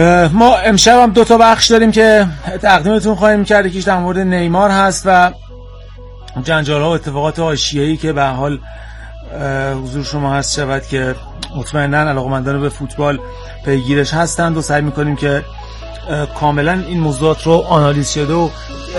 ما امشب هم 2 تا بخش داریم که تقدیمتون خواهیم کرد. یکیش در مورد نیمار هست و جنجال‌ها و اتفاقات حاشیه‌ای که به حال حضور شما هست شود که مطمئناً علاقه‌مندان به فوتبال پیگیرش هستند و سعی می‌کنیم که کاملاً این موضوعات رو آنالیز شده و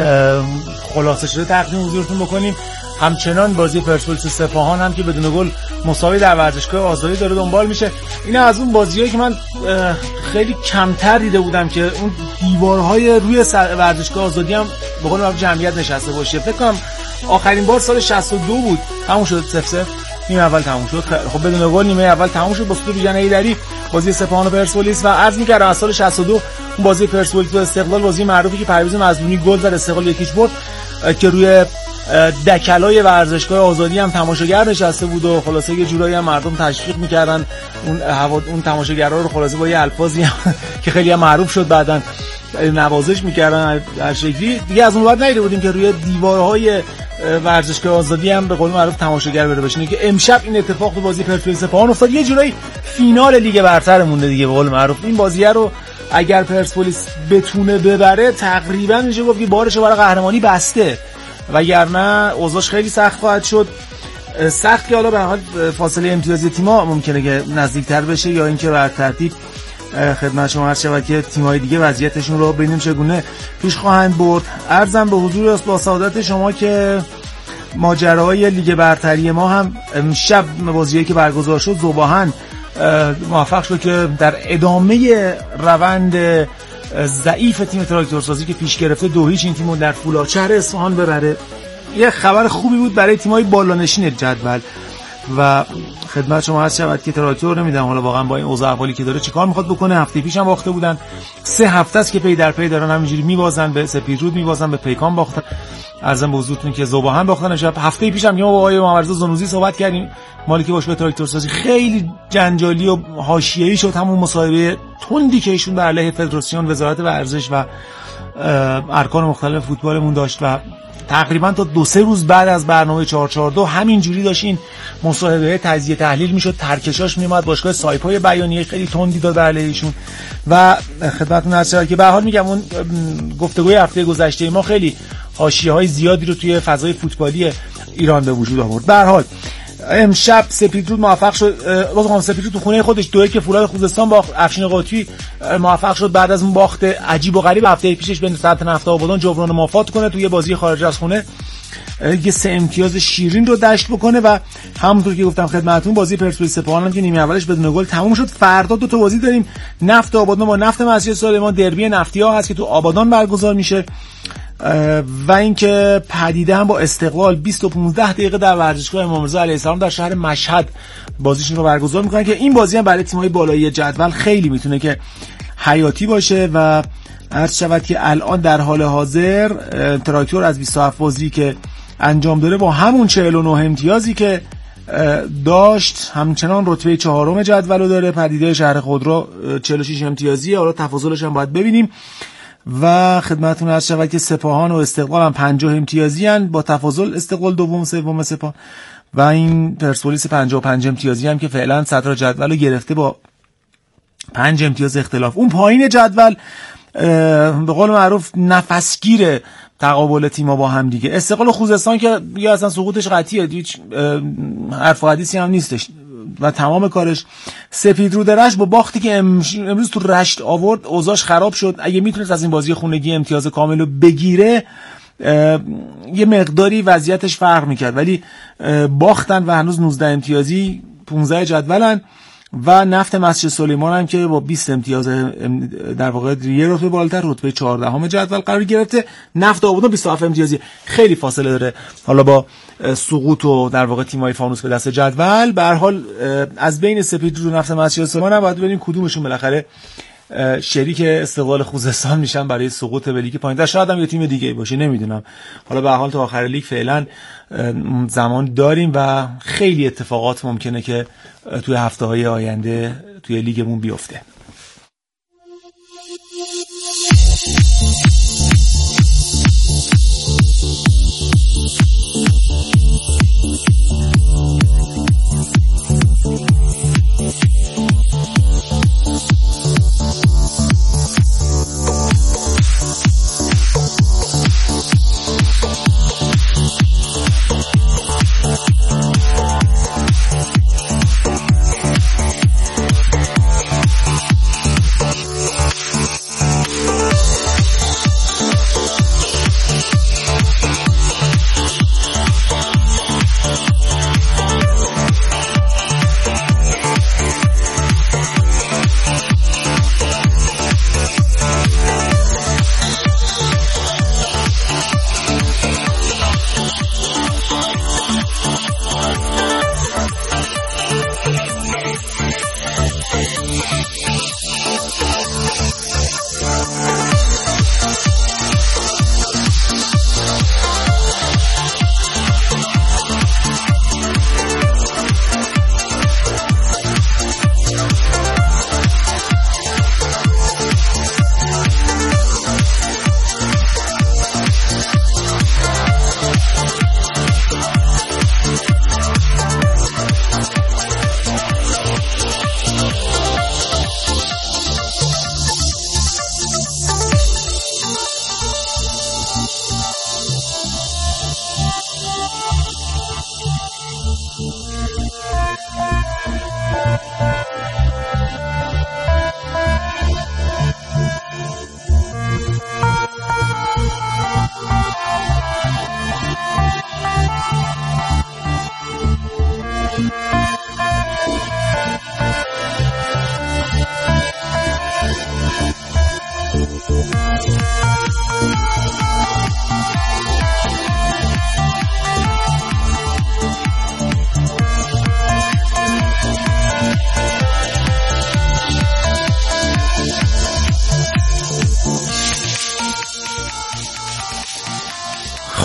خلاصه شده تقدیم حضورتون بکنیم. همچنان بازی پرسپولیس سپاهان هم که بدون گل مساوی در ورزشگاه آزادی داره دنبال میشه. این از اون بازیایی که من خیلی کمتر دیده بودم که اون دیوارهای روی ورزشگاه آزادی هم به قول معروف جمعیت نشسته باشه. فکر کنم آخرین بار سال 62 بود تموم شد 0-0 نیمه اول تموم شد. خب بدون گل نیمه اول تموم شد با سود بیژن ایدری بازی سپاهان و پرسپولیس. و عرض می‌کردم از سال 62 اون بازی پرسپولیس و استقلال، بازی معروفی که پرویز مظلومی گل زد استقلال 1-0 برد که روی دکلای ورزشگاه آزادی هم تماشاگر نشسته بود و خلاصه یه جورایی هم مردم تشویق می‌کردن اون تماشاگرها رو خلاصه با یه الفاظی که خیلی هم معروف شد بعداً نوازش می‌کردن هر شکلی. دیگه از اون بعد ندیده بودیم که روی دیوارهای ورزشگاه آزادی هم به قول معروف تماشاگر بره بشینه که امشب این اتفاق تو بازی پرسپولیس سپاهان افتاد. یه جورایی فینال لیگ برتر مونده دیگه به قول معروف. این بازیه رو اگر پرسپولیس بتونه ببره تقریبا میشه گفت که بارش برای قهرمانی بسته، وگرنه اوضاعش خیلی سخت خواهد شد. سخت که حالا به حال فاصله امتیازی تیم‌ها ممکنه که نزدیکتر بشه یا اینکه بر ترتیب خدمت شما عرض شود که تیم‌های دیگه وضعیتشون رو ببینیم چگونه پیش خواهند برد. عرضم به حضور با سعادت شما که ماجراهای لیگ برتری ما هم امشب بازیایی که برگزار شد ذوباهن موفق شد که در ادامه روند ضعیف تیم تراکتورسازی که پیش گرفته 2-0 این تیمو در فولادشهر اصفهان ببره. یه خبر خوبی بود برای تیم‌های بالانشین جدول و خدمت شما عرض شود که تراکتور نمیدونم حالا واقعا با این اوضاع احوالی که داره چیکار میخواد بکنه. هفته پیش هم باخته بودن، 3 هفته است که پی در پی دارن همینجوری میبازن، به سپیدرود میبازن، به پیکان باختن. عرضم به حضورتون که ذوباهن باختن امشب. هفته پیش هم که ما با آقای محمدرضا زنوزی صحبت کردیم مالک باشگاه تراکتورسازی، خیلی جنجالی و حاشیه‌ای شد همون مصاحبه تندی که ایشون بر علیه فدراسیون، وزارت ورزش و ارکان مختلف فوتبالمون داشت و تقریبا تا 2-3 روز بعد از برنامه 442 همینجوری داشت این مصاحبه تجزیه تحلیل میشد، ترکشاش میومد، باشگاه سایپای بیانیه خیلی تندی داد بر علیه ایشون و خدمتتون عرض شود که به هر حال میگم اون گفتگوی هفته گذشته ما خیلی حاشیه‌های زیادی رو توی فضای فوتبالی ایران به وجود آورد. به هر حال امشب سپیدرود موفق شد، بازم سپیدرود تو خونه خودش 2-1 فولاد خوزستان باخت. افشین قاطی موفق شد بعد از اون باخت عجیب و غریب هفته پیشش به سلطنت نفت آبادان جبران مافات کنه توی بازی خارج از خونه، یه 3 امتیاز شیرین رو دشت بکنه و همونطور که گفتم خدمتتون بازی پرسپولیس سپاهان هم که نیمه اولش بدون گل تموم شد. فردا 2 تا بازی داریم، نفت آبادان با نفت مسجد سلیمان، دربی نفتی‌ها هست که تو آبادان برگزار میشه و اینکه پدیده هم با استقلال 20 و 15 دقیقه در ورزشگاه امام رضا علیه السلام در شهر مشهد بازیشون رو برگزار میکنن که این بازی هم برای تیم‌های بالایی جدول خیلی میتونه که حیاتی باشه. و عرض شود که الان در حال حاضر تراکتور از 27 بازی که انجام داره با همون 49 امتیازی که داشت همچنان رتبه 4م جدول رو داره. پدیده شهر خودرو 46 امتیازیه، حالا تفاضلش هم باید ببینیم. و خدمتتون عرض شود که سپاهان و استقلال هم 50 امتیازی ان با تفاضل استقلال دوم سوم سپاهان و این پرسپولیس 55 امتیازی هم که فعلا صدر جدول رو گرفته با 5 امتیاز اختلاف. اون پایین جدول به قول معروف نفسگیر تقابل تیم‌ها با هم دیگه. استقلال خوزستان که دیگه اصلا سقوطش قطعیه، هیچ حرف و حدیثی هم نیستش و تمام کارش. سپیدرود رشت با باختی که امروز تو رشت آورد اوضاعش خراب شد. اگه میتونست از این بازی خونگی امتیاز کامل رو بگیره یه مقداری وضعیتش فرق میکرد، ولی باختن و هنوز 19 امتیازی 15 جدولن. و نفت مسجد سلیمان هم که با 20 امتیاز در واقع یه رتبه بالاتر رتبه 14 جدول قرار گرفته. نفت آبادان 27 امتیازی، خیلی فاصله داره حالا با سقوط و در واقع تیم‌های فانوس به دست جدول. به هر حال از بین سپیدرود و نفت مسجد سلیمان هم باید ببینیم کدومشون بالاخره شریک استقلال خوزستان میشن برای سقوط به لیگ پایین‌تر. شاید هم یه تیم دیگه باشه، نمیدونم. حالا به هر حال تا آخر لیگ فعلا زمان داریم و خیلی اتفاقات ممکنه که توی هفته‌های آینده توی لیگمون بیفته.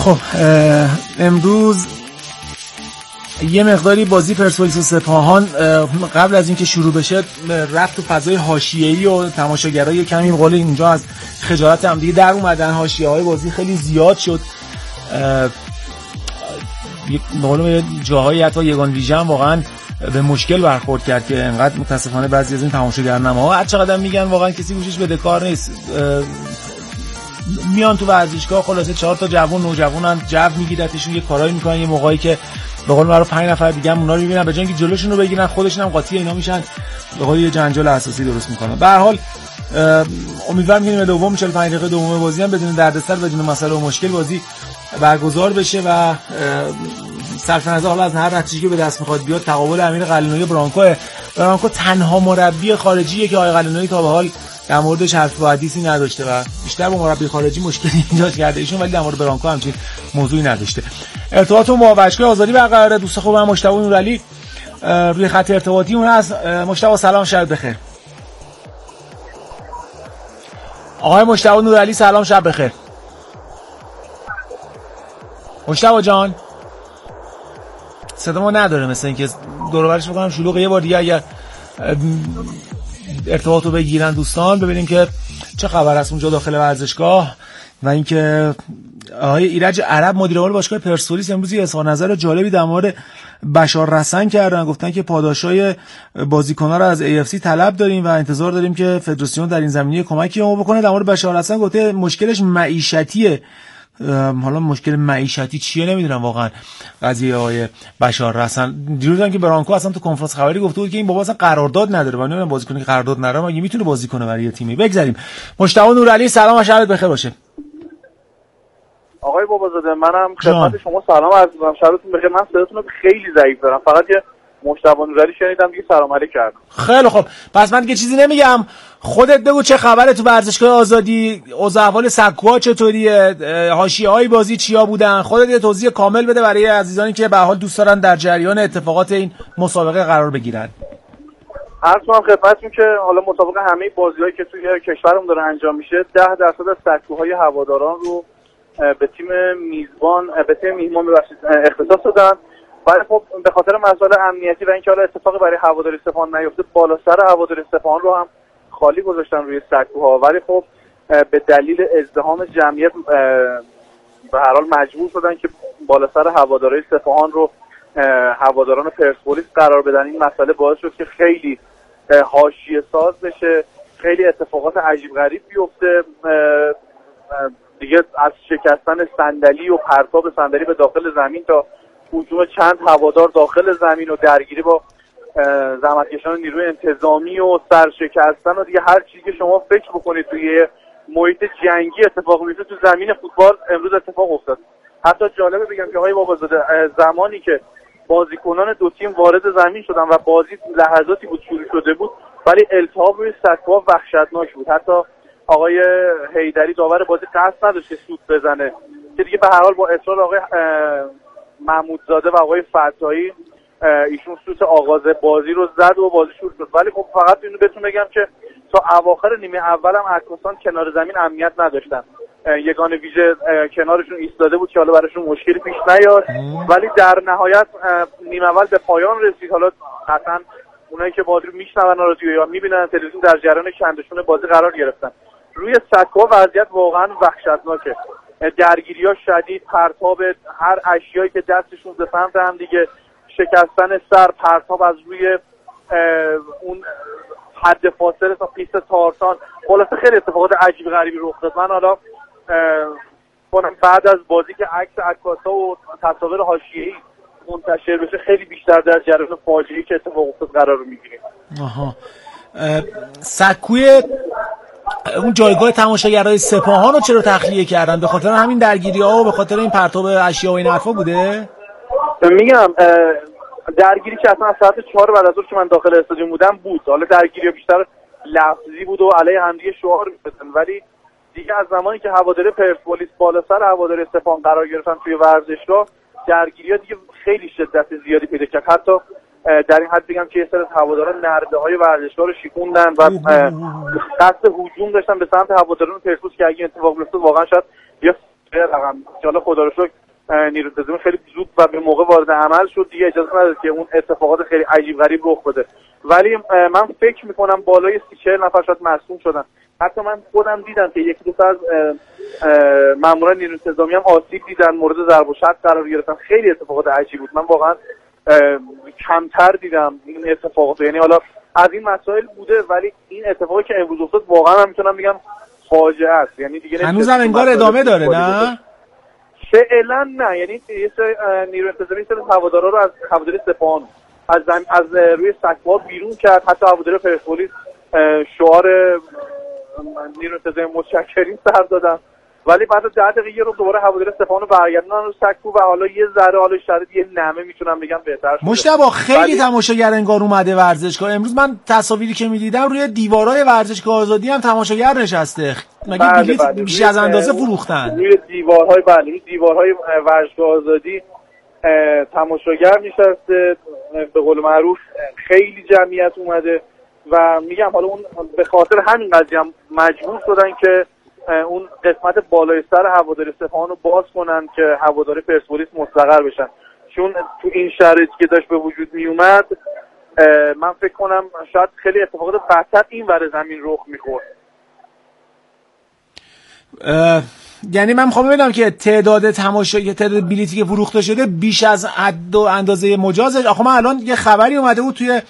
خب امروز یه مقداری بازی پرسپولیس و سپاهان قبل از اینکه شروع بشه رفت تو فضای حاشیه‌ای و تماشاگرها یه کمی قول اینجا از خجالت هم دیگه در اومدن. حاشیه‌های بازی خیلی زیاد شد، به جاهای حتی یگان ویژه هم واقعا به مشکل برخورد کرد که انقدر متاسفانه بعضی از این تماشاگرنامه‌ها هر چقدر میگن واقعا کسی گوشش بدهکار نیست. میان تو ورزشگاه خلاصه 4 تا جوون نوجوانن، جو میگیرتشون، یه کارایی میکنن، یه موقعی که به قول معروف 5 نفر دیگه هم اونا رو میبینن، به جای اینکه جلوشون رو بگیرن خودشون هم قاطی اینا میشن، به قول یه جنجال اساسی درست میکنن. به هر حال امیدوارم که نیمه دوم 45 دقیقه دوم بازی هم بدون دردسر بدون مسئله و مشکل بازی برگزار بشه و صرف نظر حالا از هر نتیجه‌ای که به دست میخواد بیاد تقابل امیر قلعه‌نویی برانکو تنها مربی خارجیه که آقای قلعه‌نویی تا به حال در موردش حرف و حدیثی نداشته و بیشتر با مربی خارجی مشکلی ایجاد کرده ایشون، ولی در مورد برانکو همچین موضوعی نداشته. ارتباطمون با باشگاه آزادی برقراره. دوست خوبم مجتبی نورعلی روی خط ارتباطی اون هست. مجتبی سلام، شب بخیر. آقای مجتبی نورعلی سلام، شب بخیر. مجتبی جان صدامو نداره، مثل اینکه دور و برش بکنم شلوغه. یه بار دیگه اگر ارتباطو بگیرن دوستان ببینیم که چه خبر است اونجا داخل ورزشگاه. و اینکه آقای ایرج عرب مدیر عامل باشگاه پرسپولیس امروز اظهار نظر جالبی در مورد بشار رسن کردن. گفتن که پاداشای بازیکن‌ها رو از AFC طلب داریم و انتظار داریم که فدراسیون در این زمینه کمکی ما بکنه. در مورد بشار رسن گفته مشکلش معیشتیه. حالا مشکل معیشتی چیه نمیدونم واقعا قضیه آقای بشار رسن. دیروز که برانکو اصلا تو کنفرانس خبری گفته بود که این بابا اصلا قرارداد نداره و نمیدونم بازیکنی که قرارداد نداره مگه میتونه بازی کنه برای یه تیمی. بگذاریم. مجتبی نورعلی سلام و شبت بخیر باشه. آقای بابازاده منم خدمت شما سلام عرض می‌کنم. شبتون بخیر. من صداتون رو خیلی ضعیف دارم، فقط یه مجتبی نورعلی شنیدم دیگه سلام علیک کردم. خیلی خب پس من دیگه چیزی نمیگم، خودت بگو چه خبره تو ورزشگاه آزادی، اوضاع احوال سکوها چطوریه، حاشیه‌های بازی چیا بودن، خودت یه توضیح کامل بده برای عزیزانی که به حال دوست دارن در جریان اتفاقات این مسابقه قرار بگیرن. عرض کنم خدمتتون که حالا مطابق همه بازی‌هایی که توی کشورمون داره انجام میشه 10% از سکوهای هواداران رو به تیم میزبان به تیم میهمان اختصاص دادن. ولی خب به خاطر مسائل امنیتی و اینکه حالا اتفاقی برای هواداری سپاهان نیفته بالا سر هواداری سپاهان رو هم خالی گذاشتن روی سکوها. ولی خب به دلیل ازدحام جمعیت به هر حال مجبور شدن که بالا سر هواداری سپاهان رو هواداران پرسپولیس قرار بدن. این مسئله باعث شد که خیلی حاشیه ساز بشه، خیلی اتفاقات عجیب غریب بیفته. دیگه از شکستن صندلی و پرتاب صندلی به داخل زمین تا هجوم چند هوادار داخل زمین و درگیری با زحمتکشان نیروی انتظامی و سرشکستن و دیگه هر چیزی که شما فکر بکنید توی محیط جنگی اتفاق میفته تو زمین فوتبال امروز اتفاق افتاد. حتی جالبه بگم که آقای بابازاده زمانی که بازیکنان دو تیم وارد زمین شدن و بازی لحظاتی بود شروع شده بود ولی التهاب روی سکوها وحشتناک بود. حتی آقای حیدری داور بازی قصد نداشت که سوت بزنه که دیگه به هر حال با اصرار آقای محمودزاده و آقای فتاحی ایشون سوت آغاز بازی رو زد و بازی شروع شد. ولی خب فقط اینو بهتون بگم که تا اواخر نیمه اول هم عکاسان کنار زمین امنیت نداشتن. یگان ویژه کنارشون ایستاده بود که حالا براشون مشکلی پیش نیاد. ولی در نهایت نیمه اول به پایان رسید. حالا قطعا اونایی که بازی رو میشنون رادیو یا میبینن تلویزیون در جریان کندشون بازی قرار گرفتن. روی سکوها وضعیت واقعا وحشتناکه. درگیری‌ها شدید، پرتاب هر اشیایی که دستشون به سمت هم دیگه، شکستن سر، پرتاب از روی اون حد فاصله تا پیست تارتان. خلاصه خیلی اتفاقات عجیب غریبی رخ داد. من حالا بعد از بازی که عکس عکاسا و تصاویر حاشیه‌ای منتشر بشه خیلی بیشتر در جریان فاجعه‌ای که اتفاق افتاد قرار می‌گیریم. آها. سکوی اون جایگاه تماشاگرای سپاهان رو چرا تخلیه کردن؟ به خاطر همین درگیری‌ها و به خاطر این پرتاب اشیا و این حرفا بوده؟ میگم درگیری که اصلا از ساعت 4 بعد از ظهر که من داخل استادیوم بودم بود. حالا درگیری بیشتر لفظی بود و علیه همدیگه شعار می‌زدن. ولی دیگه از زمانی که هواداری پرسپولیس بالا سر هواداری سپاهان قرار گرفتن توی ورزشگاه درگیری‌ها دیگه خیلی شدت زیادی پیدا کرد. حتی در این حد بگم که یه سری هواداران نرده‌های ورزشگاه رو شکوندن و قصد هجوم داشتن به سمت هواداران پرسپولیس که اگه اتفاق بیفته واقعا شاید یه رقم ان خدا رو شکر نیروی انتظامی خیلی زود و به موقع وارد عمل شد، دیگه اجازه نداد که اون اتفاقات خیلی عجیب غریب رخ بده. ولی من فکر میکنم بالای 30-40 نفر شاید مصدوم شدن. حتی من خودم دیدم که یکی دو تا از ماموران نیروی انتظامی هم آسیب دیدن، مورد ضرب و شتم قرار گرفتن. خیلی اتفاقات عجیب بود. من واقعا کمتر دیدم این اتفاقات، یعنی حالا از این مسائل بوده ولی این اتفاقی که امروز افتاد واقعا من میتونم بگم فاجعه است. یعنی دیگه هنوزم انگار ادامه داره نه؟ فعلا نه، یعنی نیروی انتظامی سر هوادارا رو از هواداری سپاهان از روی سکوها بیرون کرد. حتی هواداری پرسپولیس شعار نیروی انتظامی متشکرین سر دادن، ولی بعد از 10 دقیقه رو دوباره هواداری سپاهان رو برگردوندن رو سکو و حالا یه ذره حالا شرایط یه نمه میتونم بگم بهتر شده. مجتبی خیلی تماشاگر انگار اومده ورزشگاه. امروز من تصاویری که میدیدم روی دیوارهای ورزشگاه آزادی هم تماشاگر نشسته. مگه بلیط بیش از اندازه فروختن؟ روی دیوارهای ورزشگاه آزادی تماشاگر نشسته، به قول معروف خیلی جمعیت اومده و میگم حالا اون به خاطر همین قضیه هم مجبور شدن که اون قسمت بالای سر هواداری سپاهان رو باز کنن که هواداری پرسپولیس مستقر بشن، چون تو این شرایطی که داشت به وجود می اومد من فکر کنم شاید خیلی اتفاقات بدتر این ور زمین رخ میخورد. یعنی من میخوام ببینم که تعداد بلیتی که فروخته شده بیش از حد و اندازه مجازه. آخه من الان یه خبری اومده بود توی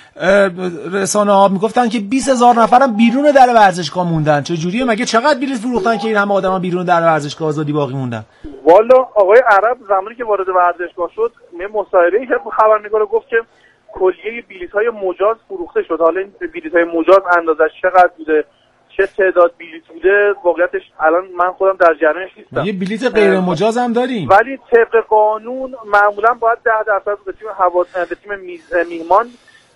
رسانه ها میگفتن که 20,000 نفرم بیرون در ورزشگاه موندن. چه جوریه؟ مگه چقدر بلیط فروختن که این همه آدما بیرون در ورزشگاه آزادی باقی موندن؟ والا آقای عرب زمانی که وارد ورزشگاه شد یه مصاحبه‌ای کرد با خبرنگارا، گفت که کلیه بلیط‌های مجاز فروخته شد. حالا این بلیط‌های مجاز اندازش چقدر بوده، چه تعداد بلیط بوده، واقعیتش الان من خودم در جریانش نیستم. یه بلیط غیر مجاز هم داریم، ولی طبق قانون معمولا باید 10% به تیم میهمان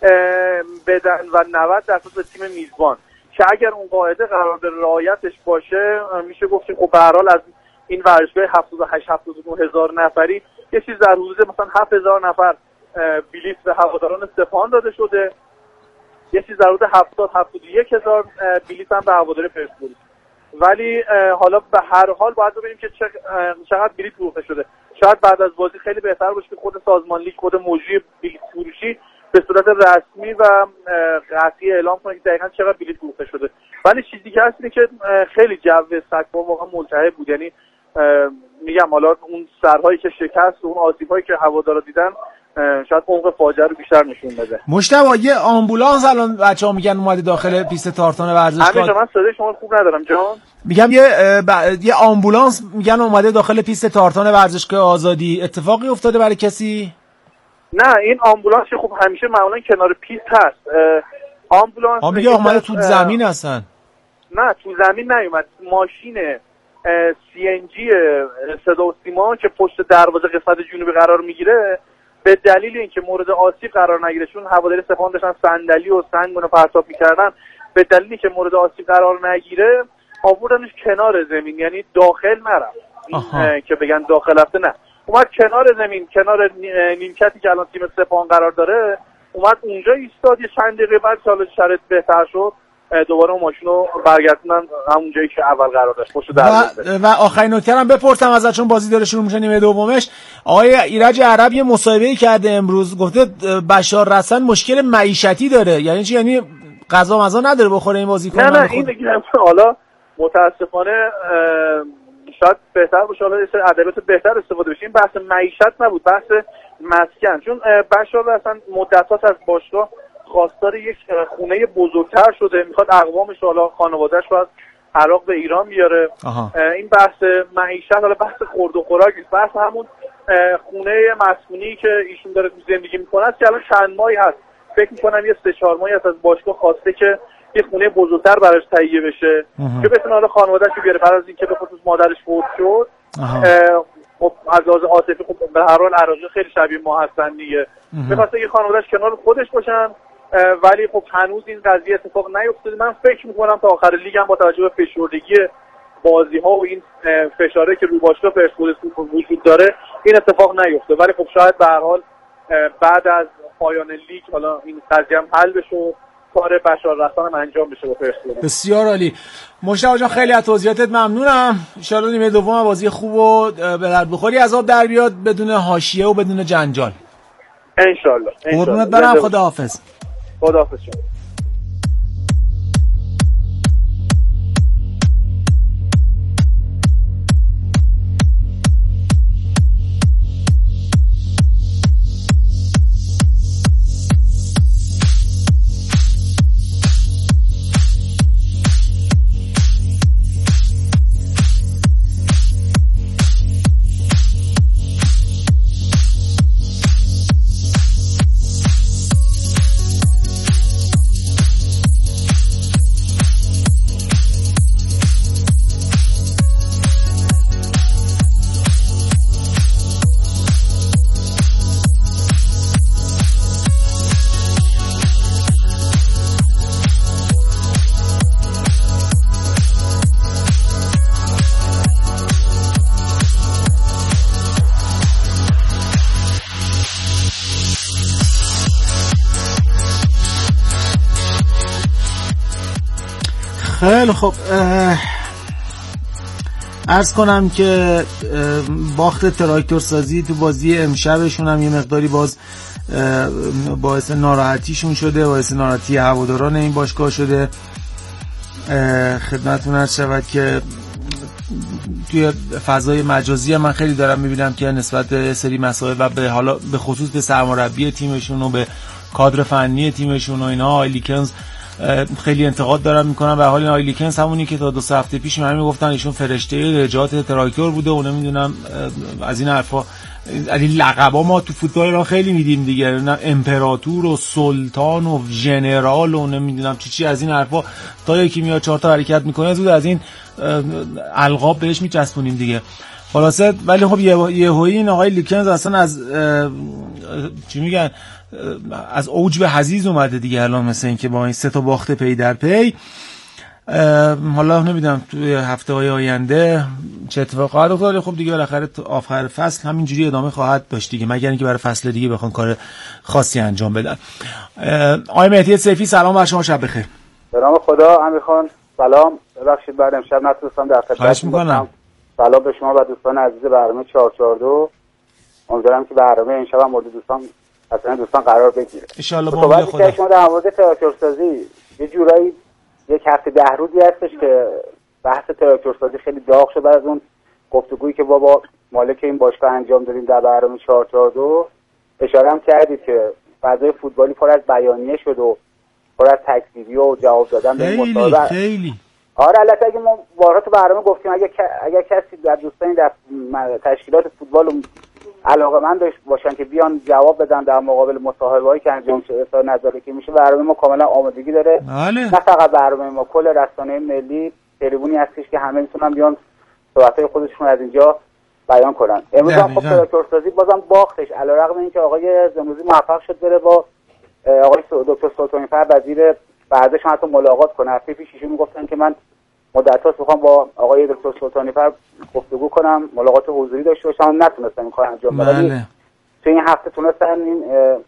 بدن و 90% به تیم میزبان، که اگر اون قاعده قرار به رعایتش باشه میشه گفت که خب به هر حال از این ورزشگاه 78-79 هزار نفری یه چیز در حدود مثلا 7,000 نفر بلیط به هواداران سپاهان داده شده، یه چیز در حدود 70-71 هزار بلیط هم به هواداری پرسپولیس. ولی حالا به هر حال باید ببینیم که چقدر بلیط فروخته شده. شاید بعد از بازی خیلی بهتر باشه که خود سازمان لیگ، خود مجری بلیط فروشی به صورت رسمی و قطعی اعلام کنه که دقیقاً چقدر بلیط فروخته شده. ولی چیزی که هست اینه که خیلی جو سکوها واقعا ملتهب بود. یعنی میگم حالا اون سرهایی که شکست و اون آسیب‌هایی که هوادارا دیدن شاید عمق فاجعه رو بیشتر نشون بده. مجتبی یه آمبولانس الان بچه‌ها میگن اومده داخل پیست تارتان ورزشگاه. همین من صدای شما خوب ندارم جان. میگم یه آمبولانس میگن اومده داخل پیست تارتان ورزشگاه آزادی. اتفاقی افتاده برای کسی؟ نه این آمبولانس خب همیشه معمولا کنار پیست هست. آمبولانس میگه اومده تو زمین هستن. نه تو زمین نیومد، ماشین CNG صدا و سیما که پشت دروازه قسمت جنوبی قرار میگیره به دلیل اینکه مورد آسیب قرار نگیره، چون هواداری سپاهان داشتن صندلی و سنگ رو پرتاب میکردن، به دلیلی که مورد آسیب قرار نگیره آوردنش کنار زمین، یعنی داخل نرفت که بگن داخل رفته، نه اومد کنار زمین، کنار نیمکتی که الان تیم سپاهان قرار داره اومد اونجا ایستاد. یه چند دقیقه بعد سال شرایط بهتر شد دوباره اون ماشین رو برگردوندن همون جایی که اول قرار داشت پشت دروازه. و آخرین نکته هم بپرسم ازت، چون بازی داره شروع میشه نیمه دومش. آقای ایرج عرب یه مصاحبه‌ای کرده امروز، گفته بشار رسن مشکل معیشتی داره. یعنی چی؟ یعنی غذا مزا نداره بخوره این بازیکن؟ نه این میگم حالا متاسفانه شاید بهتر باشه حالا ادبیات بهتر استفاده بشه. این بحث معیشت نبود، بحث مسکن. چون بشار رسن مدت‌هاست از باشگاه خواستار یک خونه بزرگتر شده، میخواد اقوامش حالا خانواده‌اش رو از عراق به ایران بیاره. این بحث معیشت حالا بحث خورد و خوراک نیست، بحث همون خونه مسکونی که ایشون داره زندگی میکنه که الان چند ماهی هست، فکر میکنم یه 3-4 ماهی هست از باشگاه خواسته که یه خونه بزرگتر براش تهیه بشه که بتونه حالا خانواده‌اش رو بیاره. بعد از اینکه به خصوص مادرش فوت شد خب از لحاظ عاطفی خب به هر حال عراقی خیلی شبیه ما هستن دیگه، می‌خواسته که خانواده‌اش کنار خودش باشن، ولی خب هنوز این قضیه اتفاق نیفتاده. من فکر میکنم تا آخر لیگ هم با توجه به فشردگی بازی‌ها و این فشاره که رو باشگاه پرسپولیس وجود داره این اتفاق نیفته. ولی خب شاید به هر حال بعد از پایان لیگ حالا این قضیه هم حل بشه، کار بشار رسان هم انجام بشه با پرسپولیس. بسیار عالی. مشتاق جان خیلی از توضیحاتت ممنونم. ان شاءالله نیمه دوم بازی خوب و به درد بخوری از آب در بیاد بدون حاشیه و بدون جنجال. ان شاءالله. قربونت برم. خداحافظ. خداحافظ. خیلی خب، عرض کنم که باخت تراکتور سازی تو بازی امشبشون هم یه مقداری باز باعث ناراحتیشون شده، باعث ناراحتی هواداران این باشگاه شده. خدمتتون عرض شود که توی فضای مجازی من خیلی دارم میبینم که نسبت به سری مسائل و به خصوص به سرمربی تیمشون و به کادر فنی تیمشون و اینا آقای لیکنز خیلی انتقاد دارم میکنم. و حال این آقای لیکنز همونی که تا 2 هفته پیش من میگفتن ایشون فرشته رجاعت تراکتور بوده و نمیدونم از این حرفا. از این لقبا ما تو فوتبال ایران خیلی میدیم دیگه، نه امپراتور و سلطان و ژنرال و نمیدونم چی از این حرفا. تا یکی میاد 4 تا حرکت میکنه زود از این القاب بهش میچسبونیم دیگه. خلاصه ولی خب یهویی این آقای لیکنز اصلا از چی میگن از اوج به حضیض اومده دیگه الان، مثل این که با این 3 تا باخت پی در پی. حالا نمیدونم توی هفته‌های آینده چه اتفاقی خواهد افتاد. خب دیگه بالاخره آخر فصل همینجوری ادامه خواهد داشت دیگه، مگر اینکه برای فصل دیگه بخوان کار خاصی انجام بدن. آقای مهدی سیفی سلام بر شما، شب بخیر. به نام خدا. امیر خان سلام. ببخشید بعد امشب نتونستم در خدمت باشم. سلام به شما و دوستان عزیز برنامه 442. امیدوارم که برنامه امشب هم مورد دوستان قرار بگیره ان شاء الله. با خدا. شما در مورد تراکتورسازی یه جورایی یک هفته 10 روزی هستش که بحث تراکتورسازی خیلی داغ شد بعد از اون گفتگویی که با مالک این باشگاه انجام دادیم در برنامه 442. اشاره هم کردید که فضای فوتبالی پر از بیانیه شد و پر از تکذیبی و جواب دادن به مصاحبه. خیلی آره البته اگه ما بارها تو برنامه گفتیم اگر کسی در دوستان در تشکیلات فوتبال علاقه‌مند باشن که بیان جواب بدن در مقابل مصاحبه‌هایی که انجام شده اظهار نظری که میشه، برنامه ما کاملا آمادگی داره. نه فقط برنامه ما، کل رسانه ملی تریبونی هستش که همه میتونن بیان صحبت‌های خودشون از اینجا بیان کنن. امروز هم خب تراکتورسازی بازم باختش، علیرغم اینکه آقای زمروزی موفق شد بره با آقای دکتر سلطانی‌فر وزیر ورزش حتی ملاقات کنه. هفته پیش ایشون میگفتن که من مدت‌هاست میخوام با آقای دکتر سلطانی‌فر گفتگو کنم، ملاقات حضوری داشته باشم، نتونستم این کار انجام بدم. تو این هفته تونستن این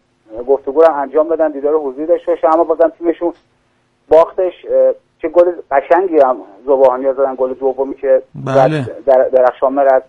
گفتگو رو انجام بدن، دیدار حضوری داشته باشم، اما بازم تیمشون باختش. چه گل قشنگی هم زباهانی‌ها زدن، گل دومی که درخشانمر از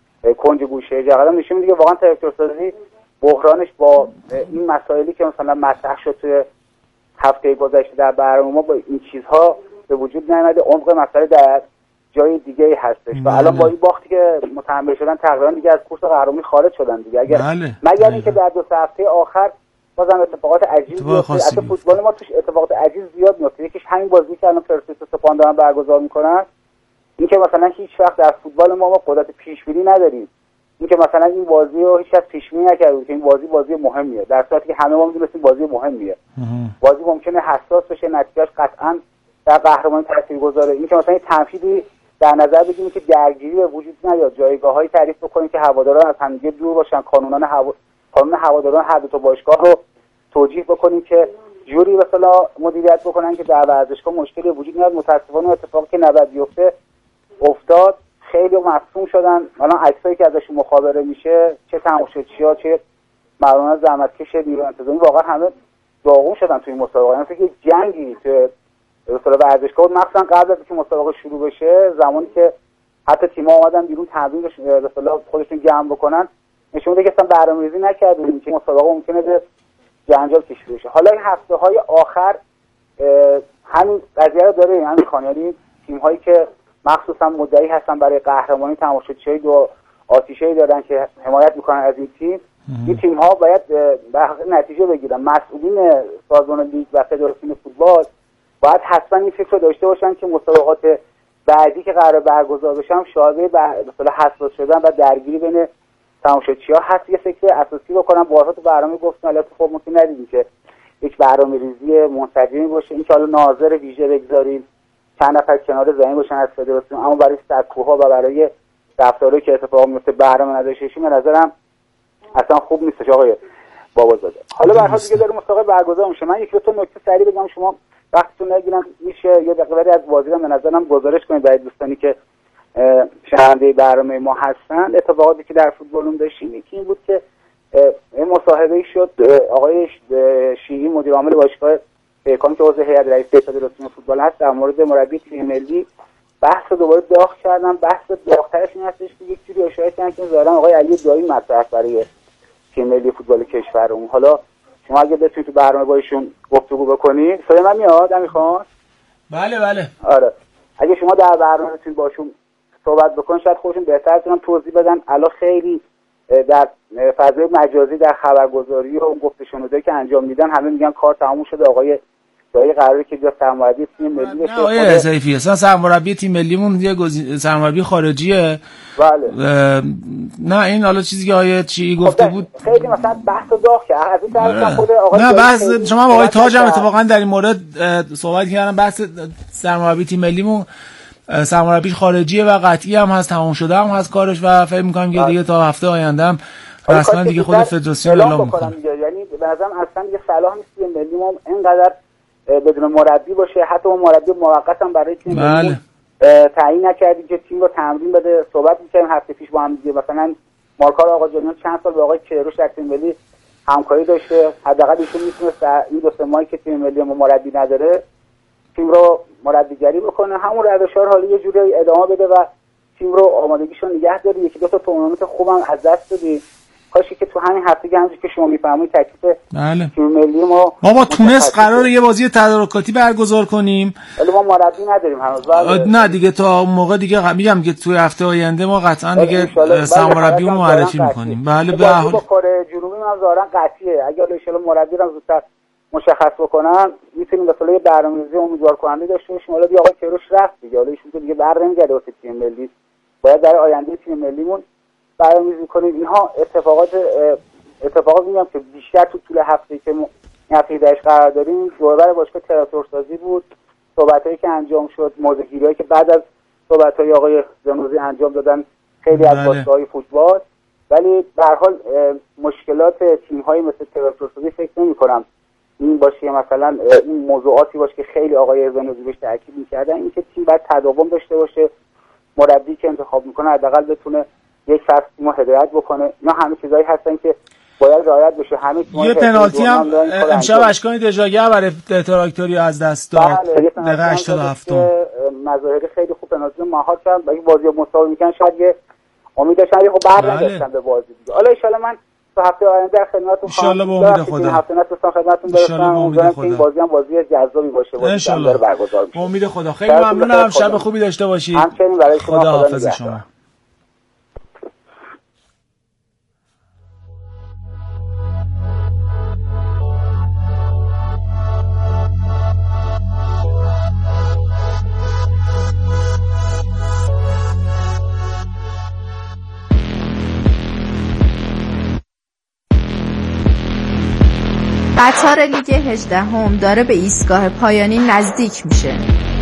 کنج گوشه جقدم نشون میده. واقعا تراکتورسازی بحرانش با این مسائلی که مثلا مطرح شد توی هفته گذشته در برنامه ما با این چیزها به وجود نیامده. عمق مسئله در جای دیگه هستش و الان با این باختی که متحمل شدن تقریبا دیگه از کورس قهرمانی خارج شدن دیگه. مگر اینکه در 2 هفته آخر بازم اتفاقات عجیب میفته. اصلا فوتبال ما توش اتفاقات عجیب زیاد میفته. یکیش همین بازی که الان پرسپولیس و سپاهان دارن برگزار میکنن، این که مثلا هیچ وقت در فوتبال ما قدرت پیش بینی نداریم. این که مثلا این بازی رو هیچ کس پیش بینی نکرده که این بازی مهمیه، در صورتی که همه ما میدونیم بازی مهمیه. بازی ممکنه حساس بشه، نتیجهش قطعاً در قهرمانی تاثیرگذاره. این که مثلا این تنفیذی در نظر بگیریم که درگیری به وجود نیاد، جایگاه‌های تعریف بکنیم که هواداران از همدیگه دور باشن، قانون هواداران هر دو تا باشگاه رو توجیه بکنیم که جوری به اصطلاح مدیریت بکنن که در ورزشگاه مشکلی وجود نیاد. متأسفانه اتفاقی که 90 بیفته افتاد، خیلی مصدوم شدن. الان عکسایی که ازشون مخابره میشه، چه تماشاگرها چه مردمان زحمتکش نیروی انتظامی، واقعا همه داغون شدن توی مسابقه. یعنی فکر جنگی که مثلا ورزشگاه بود، مخصوصا قبل از اینکه مسابقه شروع بشه، زمانی که حتی تیم‌ها اومدن بیرون تمرین مثلا خودشون جمع بکنن، نشون میده که اصلا برنامه‌ریزی نکردن که مسابقه ممکنه به جنجال کشیده بشه. حالا این هفته‌های آخر همین قضیه رو داره همین خانیاری، تیم‌هایی که مخصوصا مدعی هستن برای قهرمانی، تماشاچیای دو آتیشه‌ای دارن که حمایت میکنن از این تیم. این تیم‌ها باید به نتیجه بگیرن. مسئولین سازمان لیگ و فدراسیون فوتبال باید حتما این فکر رو داشته باشن که مسابقات بعدی که قرار برگزار بشه هم شایعه مثلا حساس شدن و درگیری بین تماشاچی‌ها هست. یه فکر اساسی بکنن. بارها تو برنامه گفتم، البته خب ممکن ندیدیم که یک برنامه‌ریزی منسجمی باشه، این که حالا ناظر ویژه بگذاریم، چند نفر کنار زمین باشن از فدراسیون، اما برای سکوها و برای رفتاری که اتفاق میفته برنامه نداشته باشیم، به نظرم اصلا خوب نیستش آقای بابازاده. حالا به هر حال دیگه داره مسابقه برگزار میشه. من یک دو تا نکته سریع بگم، شما وقتتون نگیرم، میشه یه دقیقه از بازی رو به نظرم گزارش کنید برای دوستانی که شنونده برنامه ما هستن. اتفاقاتی که در فوتبال داشتیم یکی این بود که این مصاحبه‌ای شد آقای شیعی مدیر عامل باشگاه پیکان که عضو هیئت رئیسه فدراسیون فوتبال هست، در مورد مربی تیم ملی بحث دوباره داغ کردن. بحث داغ‌ترش این هستش که یک جوری اشاره کردن که ظاهرا آقای علی دایی مطرح برای تیم ملی فوتبال کشورمون. حالا شما اگه بتونید تو برنامه با ایشون گفتگو بکنید، صدای من میاد امیرخان؟ بله. آره، اگه شما در برنامه بتونید باشون صحبت بکنید، شاید خودشون بهتر بتونن توضیح بدن. الان خیلی در فضای مجازی در خبرگزاری و گفته شنوده‌ای که انجام میدن همه میگن کار تموم شده، آقای دایی قراره که بیا سرمربی تیم ملی بشه. آقای حذیفی اصلا سرمربی تیم ملیمون یه سرمربی خارجیه. بله. نه این حالا چیزی که آقای چی گفته بود خیلی مثلا بحث داغ کرد از این طرف خود آقای نه بحث شما با آقای تاج هم اتفاقا در این مورد صحبت کردن. بحث سرمربی تیم ملیمون سرمربی خارجیه و قطعی هم هست، تمام شده هم هست کارش و فکر می‌کنم که دیگه تا هفته آینده هم رسما دیگه خود فدراسیون اعلام می‌کنه. یعنی به نظرم اصلا دیگه صلاح نیست تیم ملیمون اینقدر بدون مربی باشه. حتی اون مربی موقت هم برای تیم ملی تعیین نکردیم که تیم رو تمرین بده. صحبت می‌کردیم هفته پیش با هم دیگه، مثلا مارکار آقا جانیان چند سال با آقای کیروش در تیم ملی همکاری داشته، حداقل ایشون میتونه این 2-3 ماهی که تیم ملی ما مربی نداره تیم رو مربیگری بکنه، همون روش‌ها رو حالا یه جوری ادامه بده و تیم رو آمادگیشو نگه داره. یکی دو تا تورنمنت خوبم از دست دادی، کاشی که تو همین هفته همونجوری که شما میفهمید تکلیف تیم ملی ما با تونس قراره یه بازی تدارکاتی برگزار کنیم، ولی ما مربی نداریم هنوز. نه دیگه تا اون موقع دیگه میگم که توی هفته آینده ما قطعا دیگه سرمربی رو معرفی می‌کنیم. بله به هر حال کره جنوبی هم ظاهرا قطعیه. اگه ان شاء الله مربی رو زودتر مشخص بکنن میتونیم مثلا یه برنامه‌ریزی امیدوار کننده داشته باشیم. حالا دیگه آقای کیروش رفت دیگه، حالا ایشون دیگه برنمیگرده واسه تیم ملی، باید در آینده تیم ملیمون برنامه‌ریزی کنیم. اینها اتفاقات میگم که بیشتر تو طول هفته‌ای که هفته درش قرار داریم دوربر باشگاه تراکتورسازی بود. صحبتایی که انجام شد، موضوعگیریایی که بعد از صحبت‌های آقای زنوزی انجام دادن خیلی از باشگاه‌های فوتبال، ولی به هر حال مشکلات تیم‌های مثل تراکتورسازی فکر نمی‌کنم این باشه مثلا این موضوعاتی باشه که خیلی آقای زنوزی بهش تاکید می‌کردن، این که تیم باید تداوم داشته باشه، مربی که انتخاب می‌کنه حداقل بتونه یک فصل تیمو هدایت بکنه. اینا همه چیزایی هستن که باید رعایت بشه. همه تیم‌ها یه پنالتی هم امشب اشکانی دژاگر برای تراکتوری از دست داد دقیقه 87 مظاهری خیلی خوب پنالتی مهار کرد. اگه بازی مساوی می‌کنن شاید یه امید داشتن، یه خب برنداشتن به بازی دیگه. حالا ان شاءالله من تا هفته آینده در خدمتتون ان شاءالله به امید خدا هفته نتونستم خدمتتون برسم. امیدوارم که این بازی هم بازی جذابی باشه، بازی داره برگزار بشه. امید خدا. خیلی ممنونم، شب خوبی داشته باشید. همچنین برای شما، خدا حافظ شما. قطار لیگ 18 داره به ایستگاه پایانی نزدیک میشه.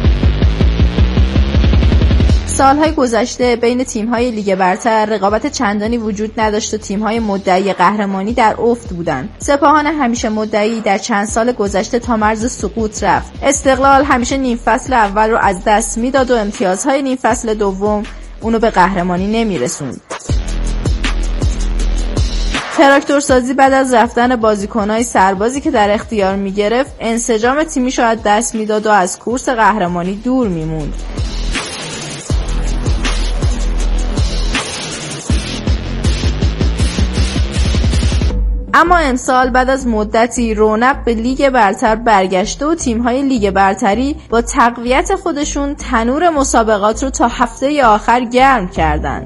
سالهای گذشته بین تیم‌های لیگ برتر رقابت چندانی وجود نداشت و تیم‌های مدعی قهرمانی در افت بودند. سپاهان همیشه مدعی در چند سال گذشته تا مرز سقوط رفت. استقلال همیشه نیم فصل اول رو از دست میداد و امتیازهای نیم فصل دوم اونو به قهرمانی نمیرسوند. تراکتورسازی بعد از رفتن بازیکن‌های سربازی که در اختیار می‌گرفت، انسجام تیمی شاید دست می‌داد و از کورس قهرمانی دور می‌موند. اما امسال بعد از مدتی رونق به لیگ برتر برگشته و تیم‌های لیگ برتری با تقویت خودشون تنور مسابقات رو تا هفته آخر گرم کردن.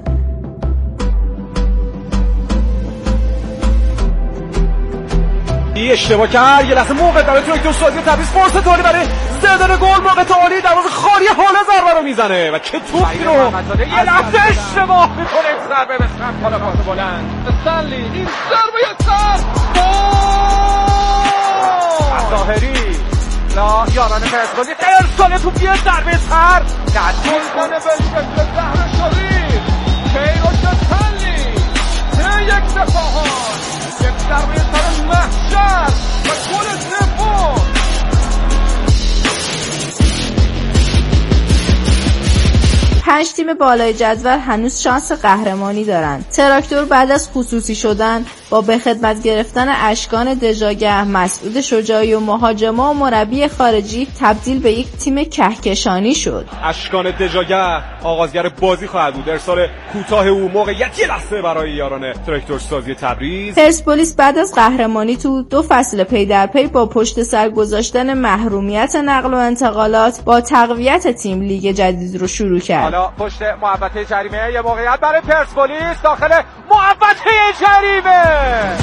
اشتباه کرد، یه لحظه موقع برای تراکتورسازی تبریز، فرصت عالی برای زدن گل، موقع عالی دروازه خالی، حالا ضربه رو میزنه و که توپی رو یه لحظه اشتباه میکنه، ضربه به سمت بالا پاس بلند استنلی، این ضربه سر ظاهری لا یاران پرسپولیس ارسال توپی ضربه سر نتیجه کنه به زهر شریف کیروش استنلی یک سپاهان یک ضربه سر محشر و گل سوم. پنج تیم بالای جدول هنوز شانس قهرمانی دارند. تراکتور بعد از خصوصی شدن با به خدمت گرفتن اشکان دژاگه، مسعود شجاعی و مهاجما و مربی خارجی تبدیل به یک تیم کهکشانی شد. اشکان دژاگه آغازگر بازی خواهد بود. ارسال کوتاه او موقعیتی لحظه برای یاران تراکتورسازی تبریز. پرسپولیس بعد از قهرمانی تو 2 فصل پی در پی با پشت سر گذاشتن محرومیت نقل و انتقالات با تقویت تیم لیگ جدید رو شروع کرد. حالا پشت محوطه جریمه یه موقعیت برای پرسپولیس داخل محوطه جریمه.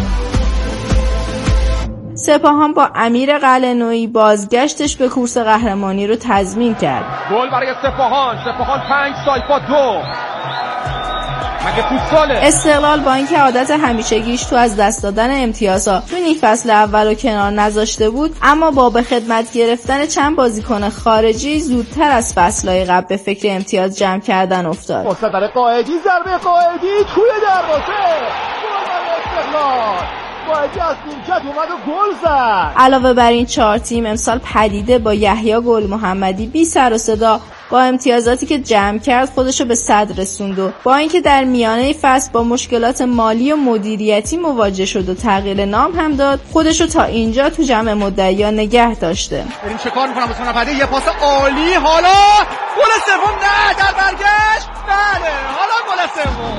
سپاهان با امیر قلعه‌نویی بازگشتش به کورس قهرمانی رو تضمین کرد. گل برای سپاهان 5 سایپا 2. مگه فوتباله؟ استقلال با اینکه عادت همیشگیش تو از دست دادن امتیازها تو نیم فصل اول رو کنار نذاشته بود، اما با به خدمت گرفتن چند بازیکن خارجی زودتر از فصل‌های قبل به فکر امتیاز جمع کردن افتاد. فرصت برای قائدی، ضربه قائدی توی دروازه. گل برای استقلال. قائدی از نیمکت اومد و گل زد. علاوه بر این 4 تیم امسال پدیده با یحیی گل محمدی بی سر و صدا با امتیازاتی که جمع کرد خودشو به صدر رسوند و با اینکه در میانه فصل با مشکلات مالی و مدیریتی مواجه شد و تغییر نام هم داد، خودشو تا اینجا تو جمع مدعیان نگه داشته. بریم چه کار میکنم عثمان عبدی؟ یه پاس عالی، حالا گل سوم. نه در برگشت، بله حالا گل سوم.